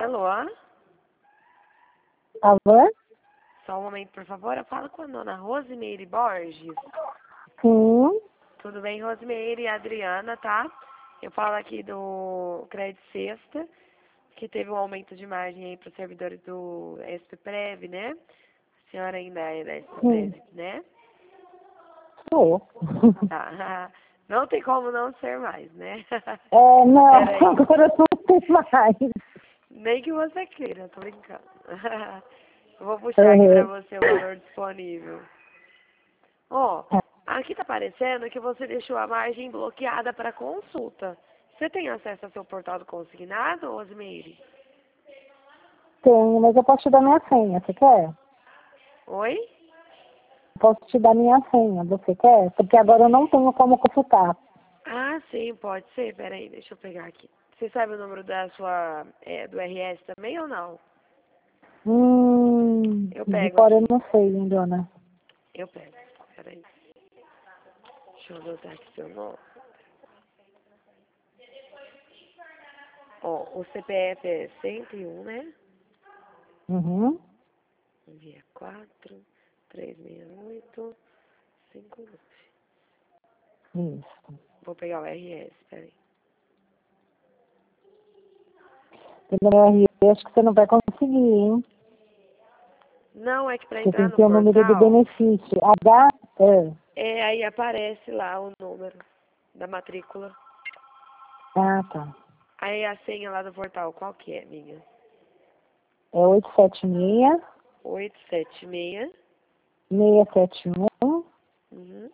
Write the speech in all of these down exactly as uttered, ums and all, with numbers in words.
Alô? Alô? Só um momento, por favor. Eu falo com a dona Rosimeire Borges. Sim. Tudo bem, Rosimeire e Adriana, tá? Eu falo aqui do Crédito Sexta, que teve um aumento de margem aí para os servidores do S P Prev, né? A senhora ainda é da S P Prev, né? Sou. Tá. Não tem como não ser mais, né? É, não, Peraí. agora eu não sei mais. Nem que você queira, tô brincando. Eu vou puxar aqui pra você o valor disponível. Ó, aqui tá aparecendo que você deixou a margem bloqueada para consulta. Você tem acesso ao seu portal do consignado, Osmeire? Tenho, mas eu posso te dar minha senha, você quer? Oi? Posso te dar minha senha, você quer? Porque agora eu não tenho como consultar. Ah, sim, pode ser. Peraí, deixa eu pegar aqui. Você sabe o número da sua, é, do R S também ou não? Hum, Eu de pego fora eu aqui. não sei, hein, dona. Eu pego. Peraí. Deixa eu anotar aqui seu nome. Ó, o C P F é cento e um, né? Uhum. Envia quatro, três seis oito, cinco nove. Isso. Vou pegar o R S, peraí. Pelo R S, acho que você não vai conseguir, hein? Não, é que pra Você tem entrar que no ter o número do portal, benefício. H, é. é, aí aparece lá o número da matrícula. Ah, tá. Aí a senha lá do portal, qual que é, minha? É oito sete seis, oito sete seis. seis sete um, Uhum.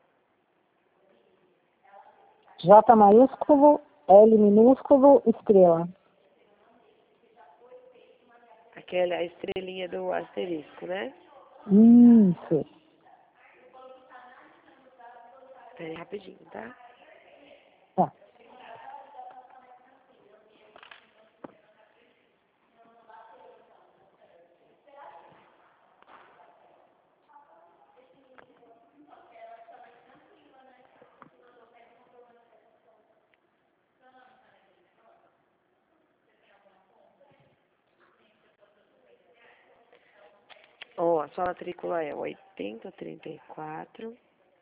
J maiúsculo, L minúsculo, estrela. Aquela a estrelinha do asterisco, né? Isso. Peraí, rapidinho, tá? Tá. Ó, a sua matrícula é oitenta trinta e quatro,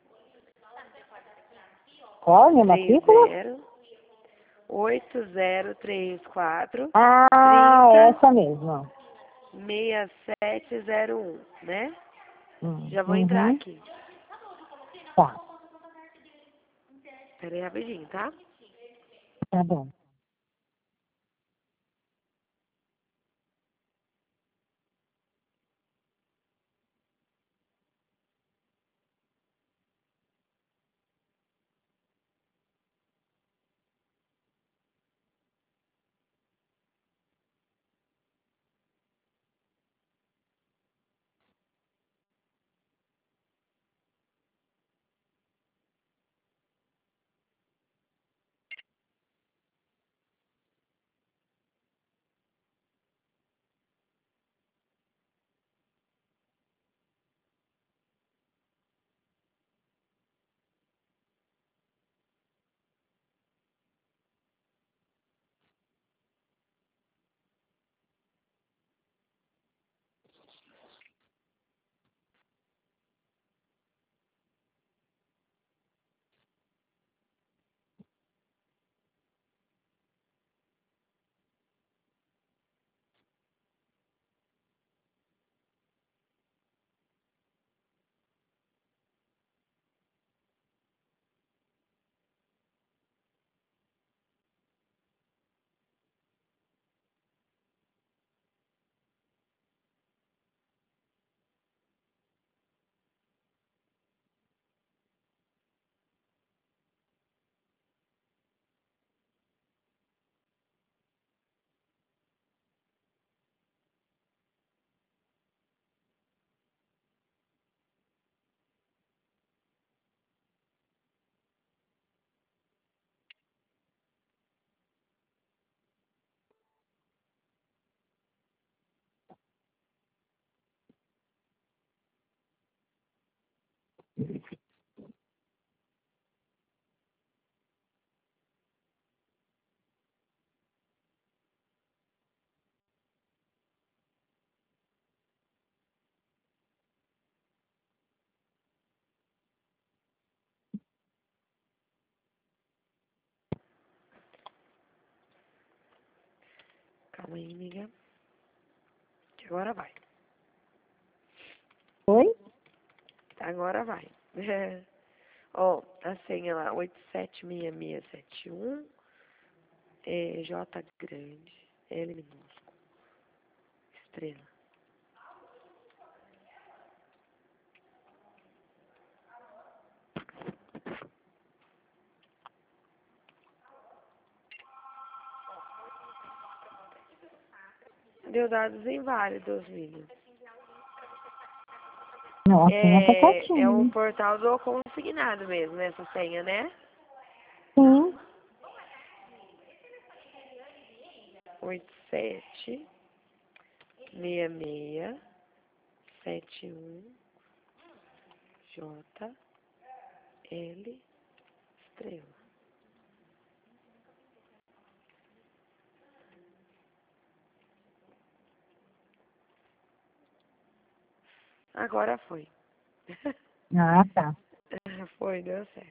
Qual a minha matrícula? trinta, oito zero três quatro, Ah, trinta, essa mesmo. seis sete zero um, né? Hum, Já vou entrar Uhum. aqui. Tá, Peraí, rapidinho, tá? tá bom. Calma aí, amiga. Que agora vai. Oi? Agora vai. Ó, a senha lá, oito sete seis seis sete um, é, J grande, L minúsculo, estrela. Deu dados inválidos, filho. Não, a senha tá É, é o certinha. portal do consignado mesmo, essa senha, né? Sim. oito sete seis seis sete um, J L estrela. Agora foi. Ah, tá. Foi, deu certo.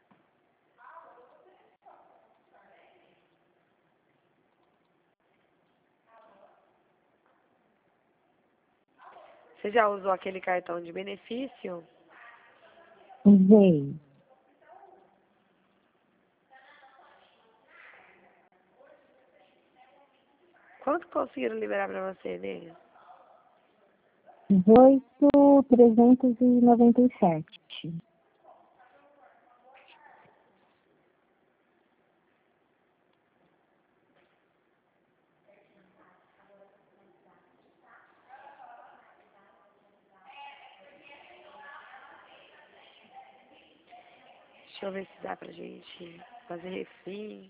Você já usou aquele cartão de benefício? Usei. Quanto conseguiram liberar pra você, nega? dezoito trezentos e noventa e sete. Deixa eu ver se dá pra gente fazer refim.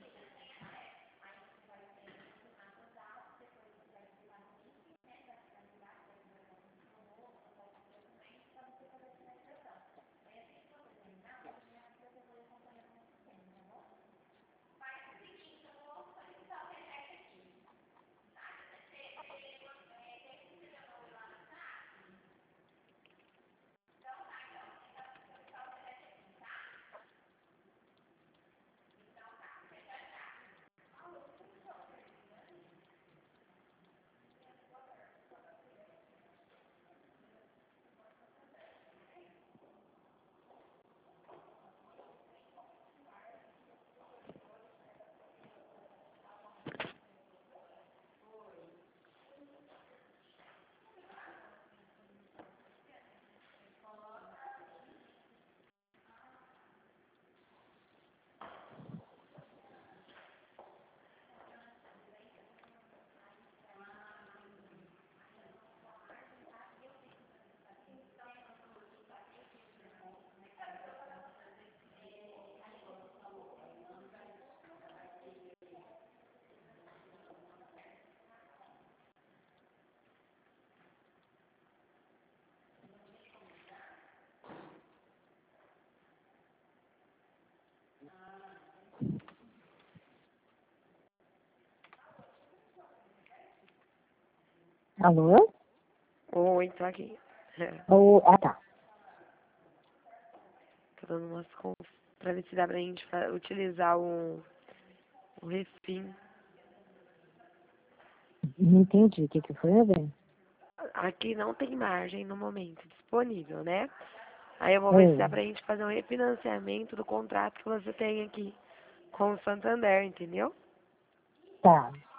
Alô? Oi, tô aqui. Oh, ah, tá. Tô dando umas contas pra ver se dá pra gente fa- utilizar o, o refim. Não entendi o que, que foi, Evelyn? Aqui não tem margem no momento disponível, né? Aí eu vou ver se dá Oi. pra gente fazer um refinanciamento do contrato que você tem aqui com o Santander, entendeu? Tá.